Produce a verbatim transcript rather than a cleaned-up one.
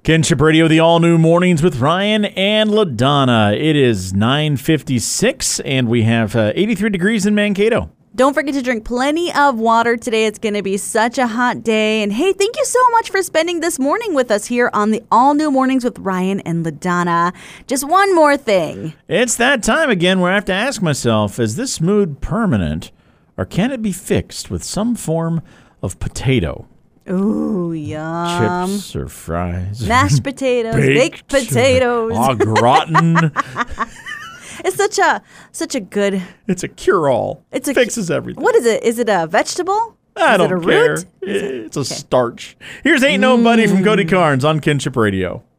Kinship Radio, the all-new Mornings with Ryan and LaDonna. It is nine fifty-six, and we have uh, eighty-three degrees in Mankato. Don't forget to drink plenty of water today. It's going to be such a hot day. And hey, thank you so much for spending this morning with us here on the all-new Mornings with Ryan and LaDonna. Just one more thing. It's that time again where I have to ask myself, is this mood permanent, or can it be fixed with some form of potato? Ooh, yum. Chips or fries. Mashed potatoes, baked, baked potatoes. Au gratin. It's such a such a good... It's a cure-all. It's a fixes everything. What is it? Is it a vegetable? I is don't it a care. root? It's a okay. starch. Here's Ain't Nobody mm. from Cody Carnes on Kinship Radio.